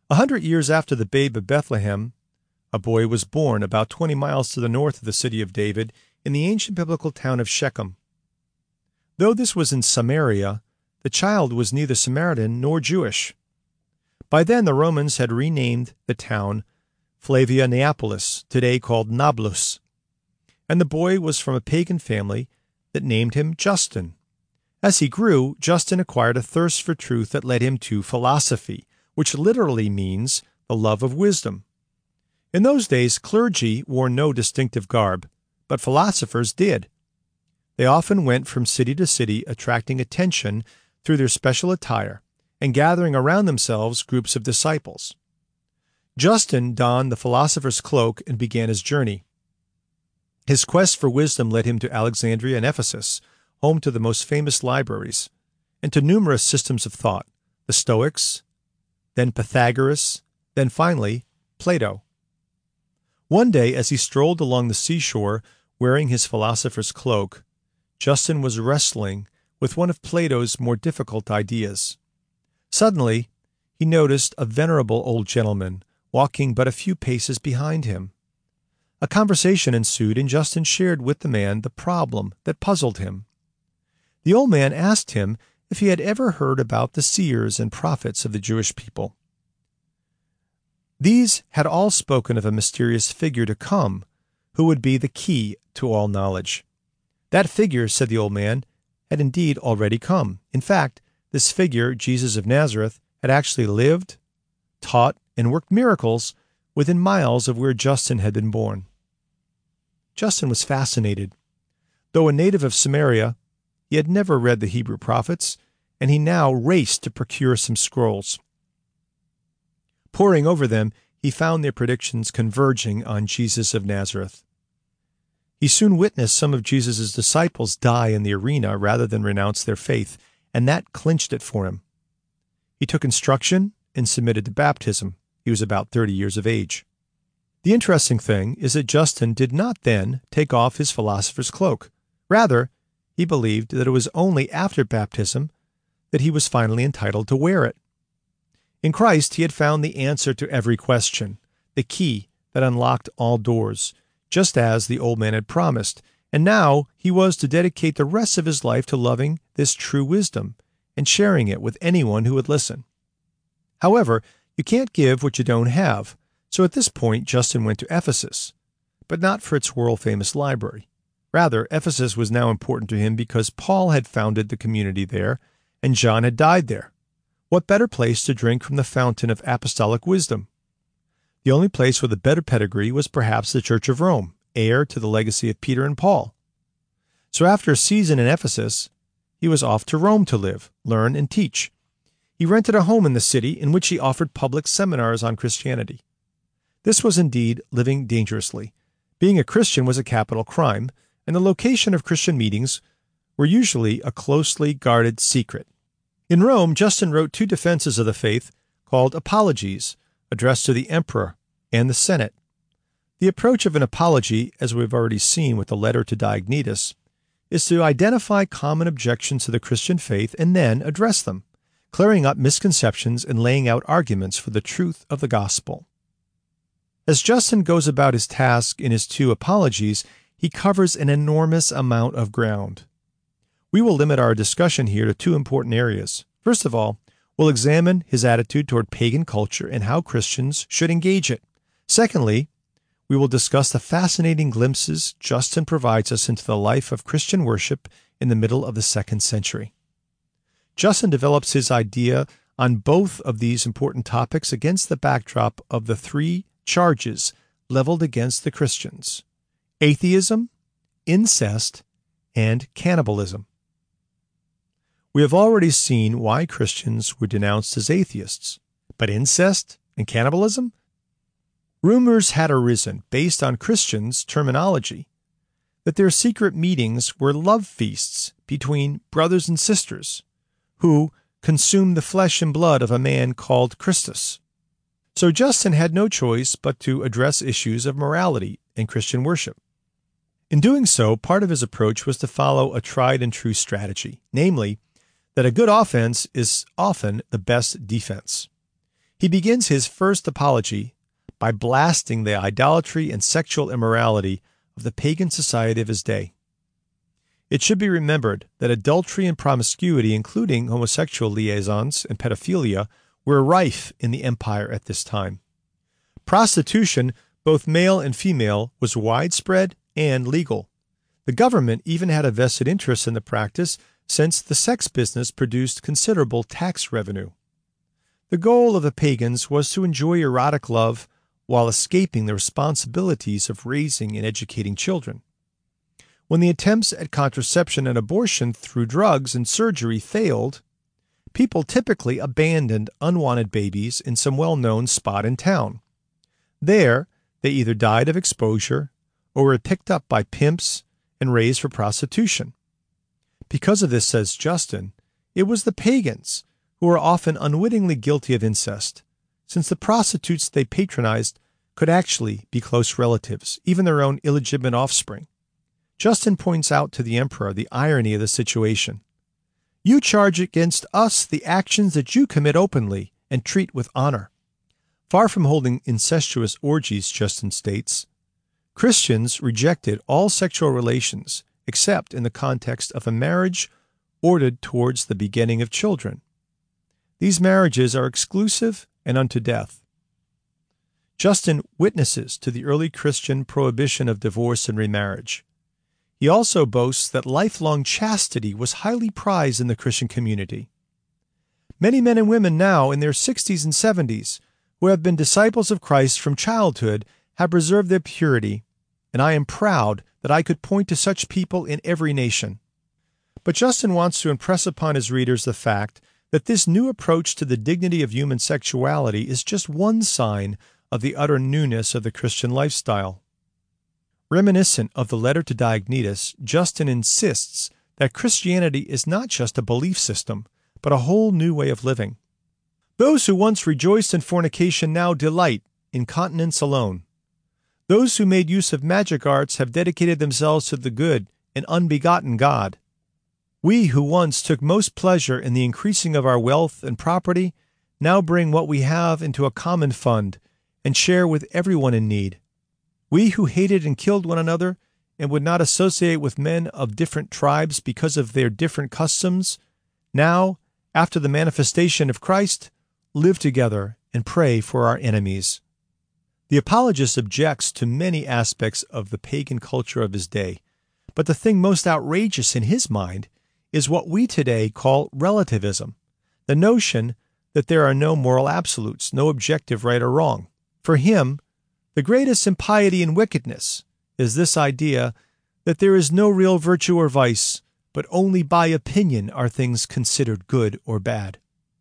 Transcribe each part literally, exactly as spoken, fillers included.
A hundred years after the babe of Bethlehem, a boy was born about twenty miles to the north of the city of David in the ancient biblical town of Shechem. Though this was in Samaria, the child was neither Samaritan nor Jewish. By then the Romans had renamed the town Flavia Neapolis, today called Nablus, and the boy was from a pagan family that named him Justin. As he grew, Justin acquired a thirst for truth that led him to philosophy, which literally means the love of wisdom. In those days, clergy wore no distinctive garb, but philosophers did. They often went from city to city, attracting attention through their special attire and gathering around themselves groups of disciples. Justin donned the philosopher's cloak and began his journey. His quest for wisdom led him to Alexandria and Ephesus, home to the most famous libraries, and to numerous systems of thought, the Stoics, then Pythagoras, then finally Plato. One day, as he strolled along the seashore wearing his philosopher's cloak, Justin was wrestling with one of Plato's more difficult ideas. Suddenly, he noticed a venerable old gentleman walking but a few paces behind him. A conversation ensued, and Justin shared with the man the problem that puzzled him. The old man asked him if he had ever heard about the seers and prophets of the Jewish people. These had all spoken of a mysterious figure to come, who would be the key to all knowledge. That figure, said the old man, had indeed already come. In fact, this figure, Jesus of Nazareth, had actually lived, taught, and worked miracles within miles of where Justin had been born. Justin was fascinated. Though a native of Samaria, he had never read the Hebrew prophets, and he now raced to procure some scrolls. Poring over them, he found their predictions converging on Jesus of Nazareth. He soon witnessed some of Jesus' disciples die in the arena rather than renounce their faith, and that clinched it for him. He took instruction and submitted to baptism. He was about thirty years of age. The interesting thing is that Justin did not then take off his philosopher's cloak. Rather, he believed that it was only after baptism that he was finally entitled to wear it. In Christ, he had found the answer to every question, the key that unlocked all doors, just as the old man had promised, and now he was to dedicate the rest of his life to loving this true wisdom and sharing it with anyone who would listen. However, you can't give what you don't have, so at this point Justin went to Ephesus, but not for its world-famous library. Rather, Ephesus was now important to him because Paul had founded the community there, and John had died there. What better place to drink from the fountain of apostolic wisdom? The only place with a better pedigree was perhaps the Church of Rome, heir to the legacy of Peter and Paul. So after a season in Ephesus, he was off to Rome to live, learn, and teach. He rented a home in the city in which he offered public seminars on Christianity. This was indeed living dangerously. Being a Christian was a capital crime, and the location of Christian meetings were usually a closely guarded secret. In Rome, Justin wrote two defenses of the faith called apologies, addressed to the emperor and the Senate. The approach of an apology, as we've already seen with the letter to Diognetus, is to identify common objections to the Christian faith and then address them, clearing up misconceptions and laying out arguments for the truth of the gospel. As Justin goes about his task in his two apologies, he covers an enormous amount of ground. We will limit our discussion here to two important areas. First of all, we'll examine his attitude toward pagan culture and how Christians should engage it. Secondly, we will discuss the fascinating glimpses Justin provides us into the life of Christian worship in the middle of the second century. Justin develops his idea on both of these important topics against the backdrop of the three charges leveled against the Christians: atheism, incest, and cannibalism. We have already seen why Christians were denounced as atheists, but incest and cannibalism? Rumors had arisen, based on Christians' terminology, that their secret meetings were love feasts between brothers and sisters who consumed the flesh and blood of a man called Christus. So Justin had no choice but to address issues of morality in Christian worship. In doing so, part of his approach was to follow a tried and true strategy, namely, that a good offense is often the best defense. He begins his first apology by blasting the idolatry and sexual immorality of the pagan society of his day. It should be remembered that adultery and promiscuity, including homosexual liaisons and pedophilia, were rife in the empire at this time. Prostitution, both male and female, was widespread and legal. The government even had a vested interest in the practice, since the sex business produced considerable tax revenue. The goal of the pagans was to enjoy erotic love while escaping the responsibilities of raising and educating children. When the attempts at contraception and abortion through drugs and surgery failed, people typically abandoned unwanted babies in some well-known spot in town. There, they either died of exposure or were picked up by pimps and raised for prostitution. Because of this, says Justin, it was the pagans who were often unwittingly guilty of incest, since the prostitutes they patronized could actually be close relatives, even their own illegitimate offspring. Justin points out to the emperor the irony of the situation. You charge against us the actions that you commit openly and treat with honor. Far from holding incestuous orgies, Justin states, Christians rejected all sexual relations except in the context of a marriage ordered towards the begetting of children. These marriages are exclusive and unto death. Justin witnesses to the early Christian prohibition of divorce and remarriage. He also boasts that lifelong chastity was highly prized in the Christian community. Many men and women now in their sixties and seventies who have been disciples of Christ from childhood have preserved their purity, and I am proud that I could point to such people in every nation. But Justin wants to impress upon his readers the fact that this new approach to the dignity of human sexuality is just one sign of the utter newness of the Christian lifestyle. Reminiscent of the letter to Diognetus, Justin insists that Christianity is not just a belief system, but a whole new way of living. Those who once rejoiced in fornication now delight in continence alone. Those who made use of magic arts have dedicated themselves to the good and unbegotten God. We who once took most pleasure in the increasing of our wealth and property now bring what we have into a common fund and share with everyone in need. We who hated and killed one another and would not associate with men of different tribes because of their different customs, now, after the manifestation of Christ, live together and pray for our enemies. The apologist objects to many aspects of the pagan culture of his day, but the thing most outrageous in his mind is what we today call relativism, the notion that there are no moral absolutes, no objective right or wrong. For him, the greatest impiety and wickedness is this idea that there is no real virtue or vice, but only by opinion are things considered good or bad.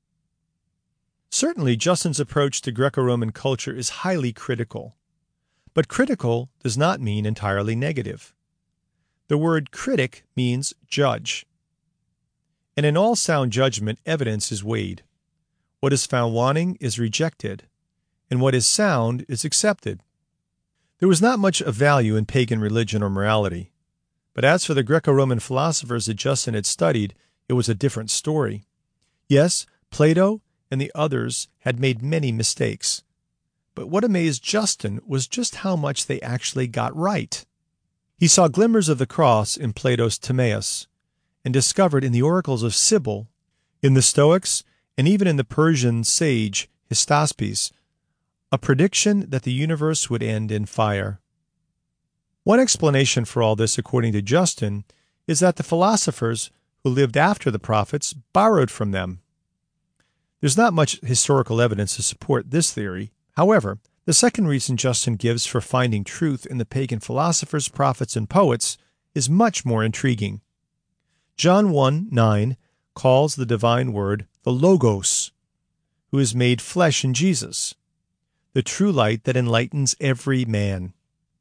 Certainly, Justin's approach to Greco-Roman culture is highly critical, but critical does not mean entirely negative. The word critic means judge, and in all sound judgment, evidence is weighed. What is found wanting is rejected, and what is sound is accepted. There was not much of value in pagan religion or morality, but as for the Greco-Roman philosophers that Justin had studied, it was a different story. Yes, Plato and the others had made many mistakes, but what amazed Justin was just how much they actually got right. He saw glimmers of the cross in Plato's Timaeus, and discovered in the oracles of Cybele, in the Stoics, and even in the Persian sage Hystaspes, a prediction that the universe would end in fire. One explanation for all this, according to Justin, is that the philosophers who lived after the prophets borrowed from them. There's not much historical evidence to support this theory. However, the second reason Justin gives for finding truth in the pagan philosophers, prophets, and poets is much more intriguing. John one nine calls the divine word the Logos, who is made flesh in Jesus, the true light that enlightens every man.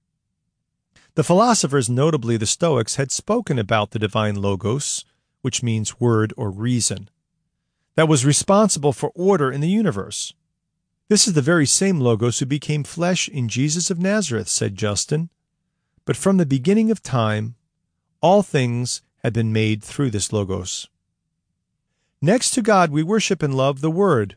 The philosophers, notably the Stoics, had spoken about the divine Logos, which means word or reason, that was responsible for order in the universe. This is the very same Logos who became flesh in Jesus of Nazareth, said Justin. But from the beginning of time, all things had been made through this Logos. Next to God, we worship and love the Word,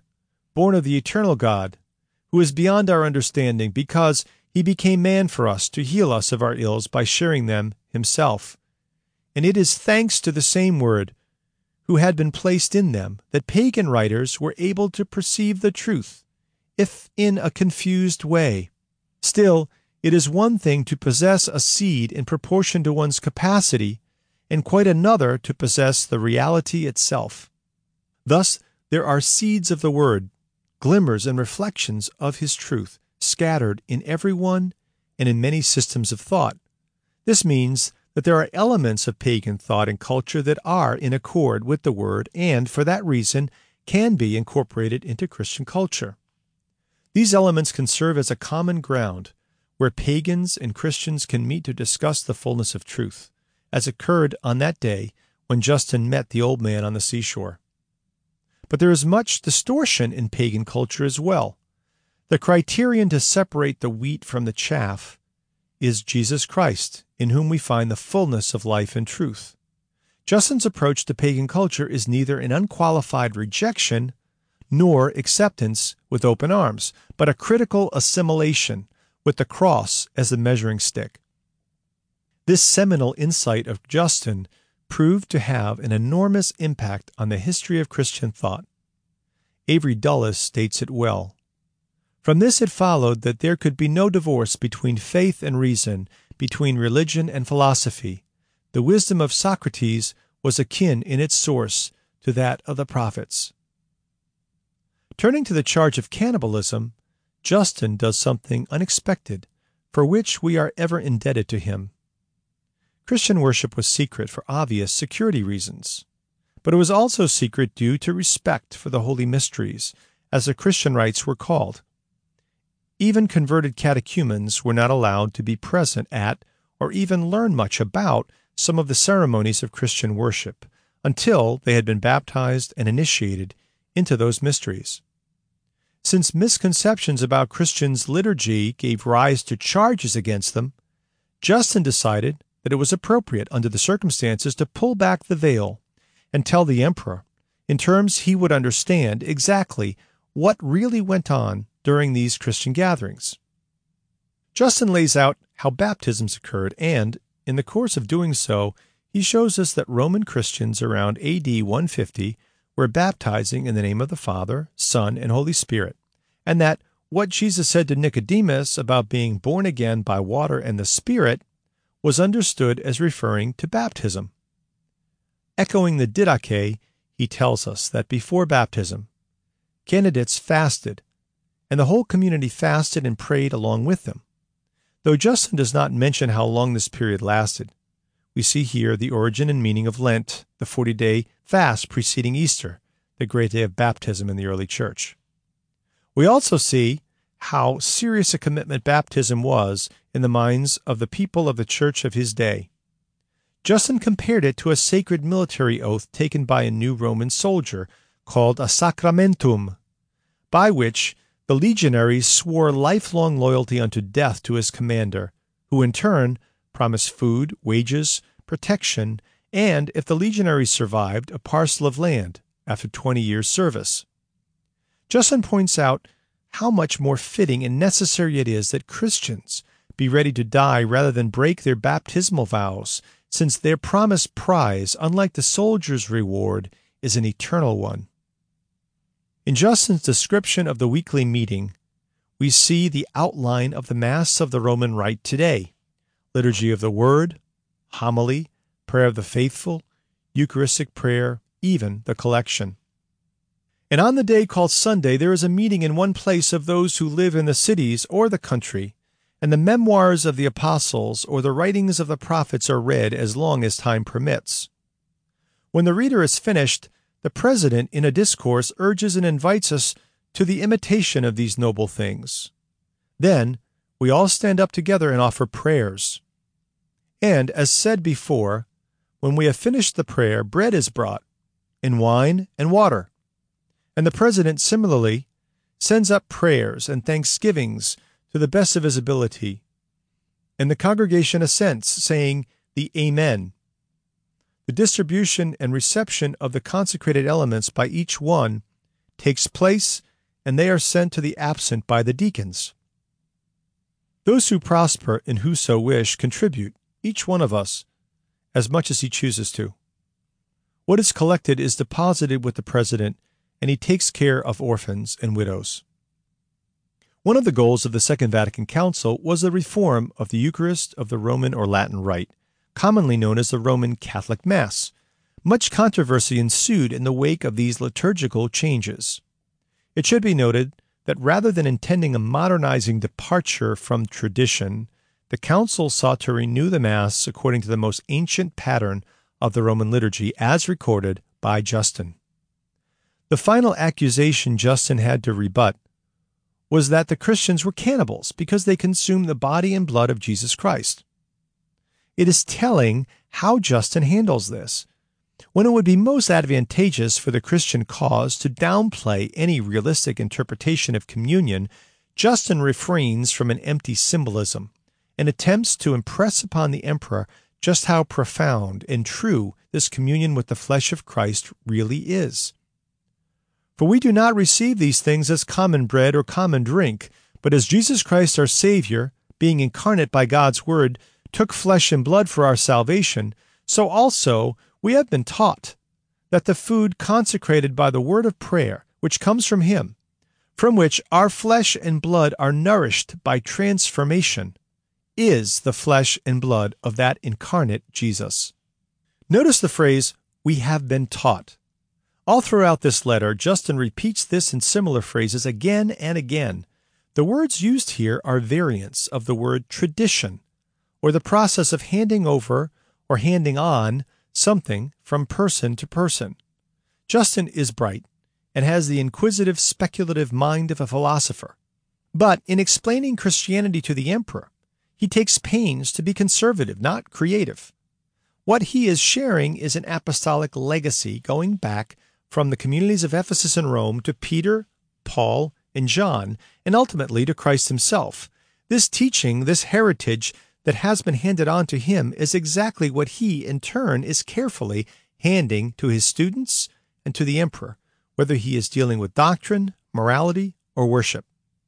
born of the eternal God, who is beyond our understanding, because he became man for us to heal us of our ills by sharing them himself. And it is thanks to the same Word, who had been placed in them, that pagan writers were able to perceive the truth, if in a confused way. Still, it is one thing to possess a seed in proportion to one's capacity, and quite another to possess the reality itself. Thus, there are seeds of the Word, glimmers and reflections of His truth, scattered in every one and in many systems of thought. This means that there are elements of pagan thought and culture that are in accord with the Word and, for that reason, can be incorporated into Christian culture. These elements can serve as a common ground where pagans and Christians can meet to discuss the fullness of truth, as occurred on that day when Justin met the old man on the seashore. But there is much distortion in pagan culture as well. The criterion to separate the wheat from the chaff is Jesus Christ, in whom we find the fullness of life and truth. Justin's approach to pagan culture is neither an unqualified rejection nor acceptance with open arms, but a critical assimilation with the cross as the measuring stick. This seminal insight of Justin proved to have an enormous impact on the history of Christian thought. Avery Dulles states it well. From this it followed that there could be no divorce between faith and reason, between religion and philosophy. The wisdom of Socrates was akin in its source to that of the prophets. Turning to the charge of cannibalism, Justin does something unexpected, for which we are ever indebted to him. Christian worship was secret for obvious security reasons, but it was also secret due to respect for the holy mysteries, as the Christian rites were called. Even converted catechumens were not allowed to be present at or even learn much about some of the ceremonies of Christian worship until they had been baptized and initiated into those mysteries. Since misconceptions about Christians' liturgy gave rise to charges against them, Justin decided that it was appropriate under the circumstances to pull back the veil and tell the emperor, in terms he would understand, exactly what really went on during these Christian gatherings. Justin lays out how baptisms occurred, and, in the course of doing so, he shows us that Roman Christians around A D one fifty were baptizing in the name of the Father, Son, and Holy Spirit, and that what Jesus said to Nicodemus about being born again by water and the Spirit was understood as referring to baptism. Echoing the Didache, he tells us that before baptism, candidates fasted, and the whole community fasted and prayed along with them. Though Justin does not mention how long this period lasted, we see here the origin and meaning of Lent, the forty-day fast preceding Easter, the great day of baptism in the early church. We also see how serious a commitment baptism was in the minds of the people of the church of his day. Justin compared it to a sacred military oath taken by a new Roman soldier called a sacramentum, by which the legionaries swore lifelong loyalty unto death to his commander, who in turn promised food, wages, protection, and, if the legionaries survived, a parcel of land after twenty years' service. Justin points out how much more fitting and necessary it is that Christians be ready to die rather than break their baptismal vows, since their promised prize, unlike the soldier's reward, is an eternal one. In Justin's description of the weekly meeting, we see the outline of the Mass of the Roman Rite today: liturgy of the Word, homily, prayer of the faithful, Eucharistic prayer, even the collection. And on the day called Sunday, there is a meeting in one place of those who live in the cities or the country, and the memoirs of the apostles or the writings of the prophets are read as long as time permits. When the reader is finished, the president in a discourse urges and invites us to the imitation of these noble things. Then we all stand up together and offer prayers. And, as said before, when we have finished the prayer, bread is brought, and wine and water. And the president similarly sends up prayers and thanksgivings to the best of his ability. And the congregation assents, saying the Amen. The distribution and reception of the consecrated elements by each one takes place and they are sent to the absent by the deacons. Those who prosper and who so wish contribute, each one of us, as much as he chooses to. What is collected is deposited with the president, and he takes care of orphans and widows. One of the goals of the Second Vatican Council was the reform of the Eucharist of the Roman or Latin Rite, commonly known as the Roman Catholic Mass. Much controversy ensued in the wake of these liturgical changes. It should be noted that rather than intending a modernizing departure from tradition, the Council sought to renew the Mass according to the most ancient pattern of the Roman liturgy, as recorded by Justin. The final accusation Justin had to rebut was that the Christians were cannibals because they consumed the body and blood of Jesus Christ. It is telling how Justin handles this, when it would be most advantageous for the Christian cause to downplay any realistic interpretation of communion. Justin refrains from an empty symbolism and attempts to impress upon the emperor just how profound and true this communion with the flesh of Christ really is. For we do not receive these things as common bread or common drink, but as Jesus Christ our Savior, being incarnate by God's Word, took flesh and blood for our salvation, so also we have been taught that the food consecrated by the word of prayer, which comes from Him, from which our flesh and blood are nourished by transformation, is the flesh and blood of that incarnate Jesus. Notice the phrase, "we have been taught." All throughout this letter, Justin repeats this in similar phrases again and again. The words used here are variants of the word tradition, or the process of handing over or handing on something from person to person. Justin is bright and has the inquisitive, speculative mind of a philosopher. But in explaining Christianity to the emperor, he takes pains to be conservative, not creative. What he is sharing is an apostolic legacy going back from the communities of Ephesus and Rome to Peter, Paul, and John, and ultimately to Christ himself. This teaching, this heritage that has been handed on to him is exactly what he, in turn, is carefully handing to his students and to the emperor, whether he is dealing with doctrine, morality, or worship.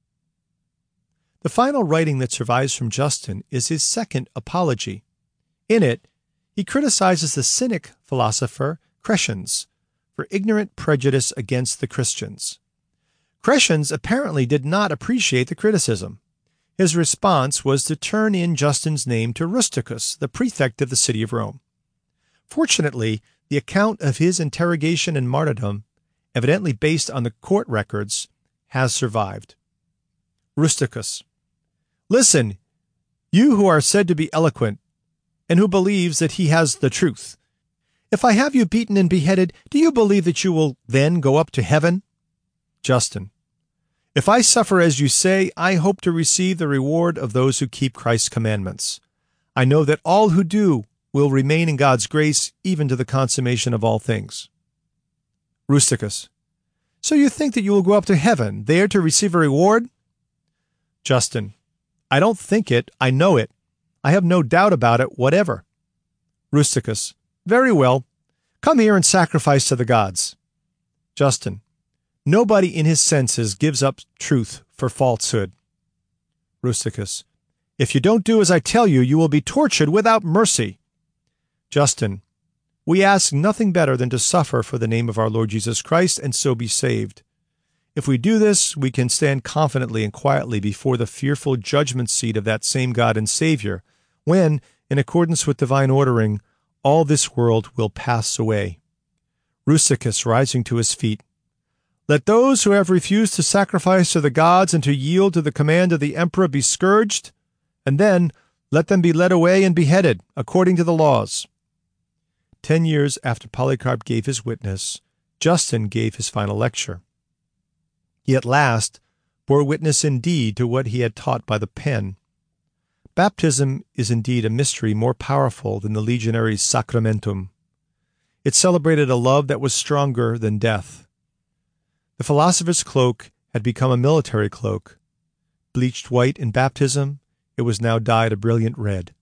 The final writing that survives from Justin is his second apology. In it, he criticizes the Cynic philosopher Crescens for ignorant prejudice against the Christians. Crescens apparently did not appreciate the criticism. His response was to turn in Justin's name to Rusticus, the prefect of the city of Rome. Fortunately, the account of his interrogation and martyrdom, evidently based on the court records, has survived. Rusticus: "Listen, you who are said to be eloquent, and who believes that he has the truth. If I have you beaten and beheaded, do you believe that you will then go up to heaven?" Justin: "If I suffer as you say, I hope to receive the reward of those who keep Christ's commandments. I know that all who do will remain in God's grace even to the consummation of all things." Rusticus: "So you think that you will go up to heaven, there to receive a reward?" Justin: "I don't think it, I know it. I have no doubt about it whatever." Rusticus: "Very well. Come here and sacrifice to the gods." Justin: "Nobody in his senses gives up truth for falsehood." Rusticus: "If you don't do as I tell you, you will be tortured without mercy." Justin: "We ask nothing better than to suffer for the name of our Lord Jesus Christ and so be saved. If we do this, we can stand confidently and quietly before the fearful judgment seat of that same God and Savior, when, in accordance with divine ordering, all this world will pass away." Rusticus, rising to his feet: "Let those who have refused to sacrifice to the gods and to yield to the command of the emperor be scourged, and then let them be led away and beheaded, according to the laws." Ten years after Polycarp gave his witness, Justin gave his final lecture. He at last bore witness indeed to what he had taught by the pen. Baptism is indeed a mystery more powerful than the legionaries' sacramentum. It celebrated a love that was stronger than death. The philosopher's cloak had become a military cloak. Bleached white in baptism, it was now dyed a brilliant red.